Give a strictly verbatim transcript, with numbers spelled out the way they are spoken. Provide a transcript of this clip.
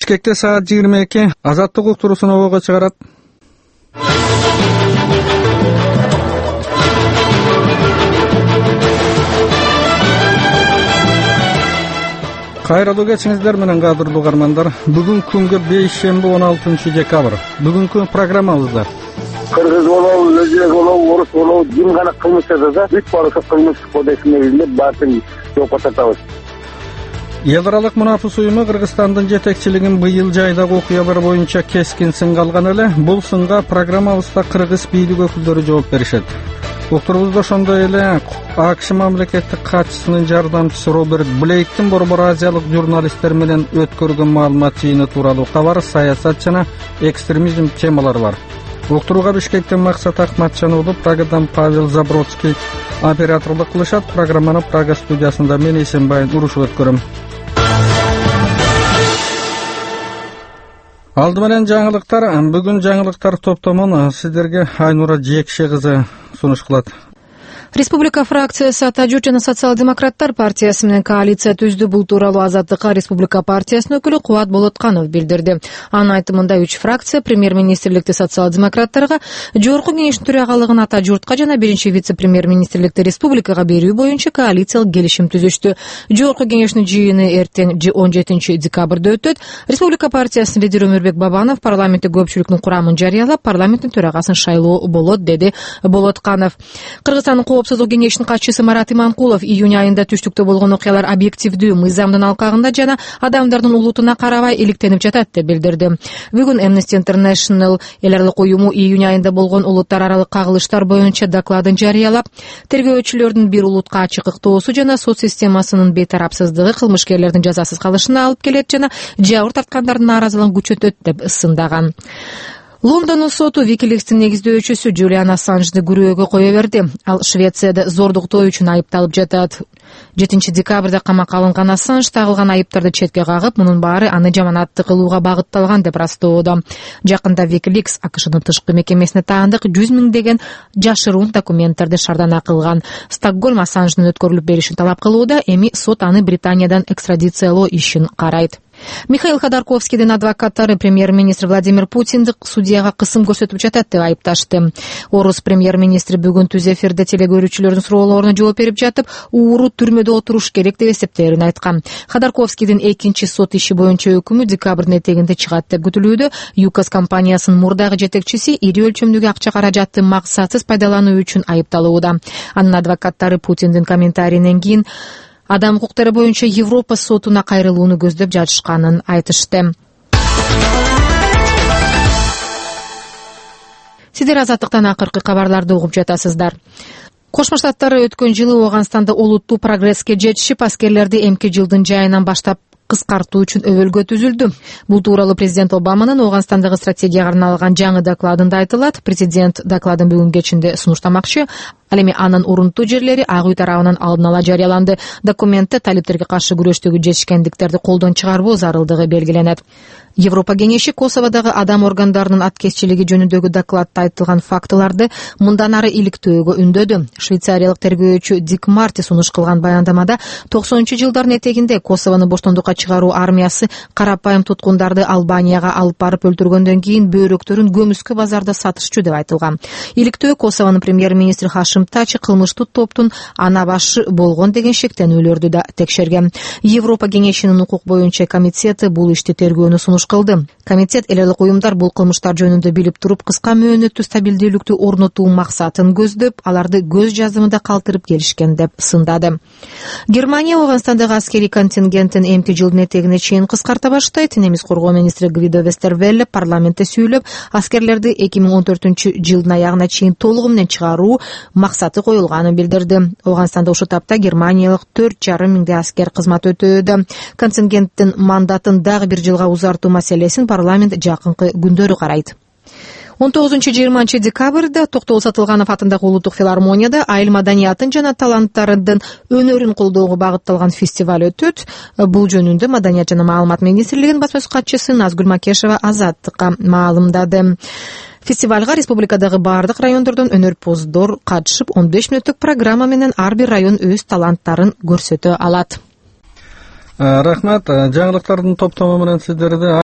Бишкекте саат жыйырма эки Азаттык уктуруусун обого чыгарат. Кайрылуу кечиңиздер менен кадырлуу угармандар. Бүгүнкү күнгө бейшемби он алтынчы декабрь. Бүгүнкү программабызда кыргыз болобу, өзбек болобу, орус болобу, ким гана кылмыш жасаса, бүт баары кылмыш кодекс негизинде баарын жоопко тартабыз. Эл аралык мунапыс уюму Кыргызстандын жетекчилигин быйыл жайдагы окуялар боюнча кескин сынга алган эле. Бул сынга программабызда кыргыз бийлик өкүлдөрү жооп беришет. Уктурубузда ошондой эле АКШ мамлекеттик катчысынын жардамчысы Роберт Блейктин борбор азиялык журналисттер менен өткөргөн маалымат жыйыны тууралуу кабар, саясат жана экстремизм темалары бар. Уктурууга Бишкектен Максат Акматжануулу, Прагадан Павел Забродский операторлук кылышат. Программаны Прага студиясында мен Эсенбай урушуп өткөрөм. Алды менен жаңылыктар. Бүгүн жаңылыктар топтомун сиздерге Айнура Жекше кызы сунуш кылат. Республика фракциясы Ата журт жана социал-демократтар партиясы менен коалиция түздү. Бул тууралуу Азаттыкка Республика партиясынын өкүлү Кубат Болотканов билдирди. Анын айтымында үч фракция премьер-министрликти социал-демократтарга, жогорку кеңештин төрагалыгын Ата журтка жана биринчи вице-премьер-министрликти республикага берүү боюнча коалициялык келишим түзүштү. Жогорку кеңештин жыйыны эртең он жетинчи декабрда өтөт. Республика партиясынын лидери Өмүрбек Бабанов парламенттик көпчүлүктүн курамын жарыялап, парламенттин төрагасын шайлоо болот, деди Болотканов. Кыргызстандын Коопсуздук кеңешинин катчысы Марат Иманкулов июнь айында түштүктө болгон окуялар объективдүү, мыйзамдын алкагында жана адамдардын улутуна карабай иликтенип жатат деп билдирди. Бүгүн Amnesty International эл аралык уюму июнь айында болгон улуттар аралык кагылыштар боюнча докладын жарыялап, тергөөчүлөрдүн бир улутка ачык ыктоосу жана сот системасынын бейтарапсыздыгы кылмышкерлердин жазасыз калышына алып келет жана жабыр тарткандардын нааразылыгын күчөтөт деп сындаган. Лондондун соту Wikileaks'тин негиздөөчүсү Джулиан Ассанжды күрөөгө кое берди. Ал Швецияда зордуктоо үчүн айыпталып жатат. жетинчи декабрда камакка алынган Ассанж тагылган айыптарды четке кагып, мунун баары аны жаманатты кылууга багытталган деп растоодо. Жакында Wikileaks АКШнын тышкы мекемесине таандык жүз миңдеген жашыруун документтерди шардана кылган. Стокгольм Ассанждын өткөрүлүп беришин талап кылууда, эми сот аны Британиядан экстрадициялоо ишин карайт. Михаил Ходорковскийдин адвокаттары премьер-министр Владимир Путинди судьяга кысым көрсөтүп жатат деп айыпташты. Орус премьер-министри бүгүн түз эфирде телекөрүүчүлөрдүн суроолоруна жооп берип жатып, ууру түрмөдө отуруш керек деп эсептеерин айткан. Ходорковскийдин экинчи сот иши боюнча өкүмү декабрдын этегинде чыгат деп күтүлүүдө. ЮКОС компаниясынын мурдагы жетекчиси ири өлчөмдөгү акча каражатты максатсыз пайдалануу үчүн айыпталууда. Анын адвокаттары Путиндин комментарийинен кийин адам укуктары боюнча Европа сотуна кайрылууну көздөп жатышканын айтышты. Сиздер Азаттыктан акыркы кабарларды угуп жатасыздар. Кошмо Штаттар өткөн жылы Ооганстанда олуттуу прогресске жетишип, аскерлерди эмки жылдын жайынан баштап кыскартуу үчүн өбөлгө түзүлдү. Бул тууралуу президент Обаманын Ооганстандагы стратегияга арналган жаңы докладында айтылат. Президент докладын бүгүн кечинде сунуштамакчы. Ал эми анын урунтуу жерлери Ак үй тарабынан алдын ала жарыяланды. Документте талиптерге каршы күрөштөгү жетишкендиктерди колдон чыгарбоо зарылдыгы белгиленет. Европа кеңеши Косоводогу адам органдарынын аткезчилиги жөнүндөгү докладта айтылган фактыларды мындан ары иликтөөгө үндөдү. Швейцариялык тергөөчү Дик Марти сунуш кылган баяндамада токсонунчу жылдардын этегинде Косовону боштондукка чыгаруу армиясы карапайым туткундарды Албанияга алып барып өлтүргөндөн кийин бөйрөктөрүн көмүскө базарда сатышчу деп айтылган. Иликтөө Косовонун премьер-министри Хашим Тачи кылмыштуу топтун ана башы болгон деген шектенүүлөрдү да текшерген. Европа кеңешинин укук боюнча комитети бул ишти тергөөнү сунуш кылды. Комитет эл аралык уюмдар бул кылмыштар жөнүндө билип туруп кыска мөөнөттүү стабилдүүлүктү орнотуу максатын көздөп, аларды көз жазымында калтырып келишкен деп сындады. Германия Ооганстандагы аскери контингенттин эмки жылдын этегине чейин кыскарта баштайт. Немис коргоо министри Гвидо Вестервелле парламентте сүйлөп, аскерлерди эки миң он төртүнчү жылдын аягына чейин толугу менен чыгаруу максаты коюлганын билдирди. Ооганстанда ушул тапта германиялык төрт жарым миңдей аскер кызмат өтөөдө. Контингенттин мандатын дагы бир жылга узартуу маселесин парламент жакынкы күндөрү карайт. он тогузунчу жыйырманчы декабрда Токтогул Сатылганов атындагы улуттук филармонияда айыл маданиятын жана таланттардын өнөрүн колдоого багытталган фестиваль өтөт. Бул жөнүндө Маданият жана маалымат министрлигинин басма сөз катчысы Назгүл Макешева Азаттыкка маалымдады. Фестивалга республикадагы бардык райондордон өнөрпоздор катышып, он беш мүнөттүк программа менен ар бир район өз таланттарын көрсөтө алат. Рахмат. Жаңылыктардын топтому менен сиздерди